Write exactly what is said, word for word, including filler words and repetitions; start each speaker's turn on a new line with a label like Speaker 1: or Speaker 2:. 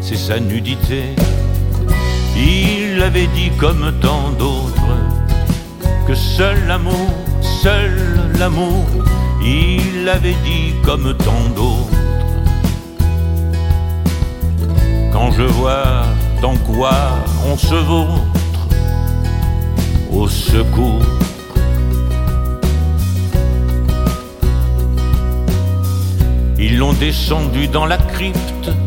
Speaker 1: c'est sa nudité. Il avait dit comme tant d'autres que seul l'amour, seul l'amour. Il avait dit comme tant d'autres. Quand je vois dans quoi on se vautre, au secours. Ils l'ont descendu dans la crypte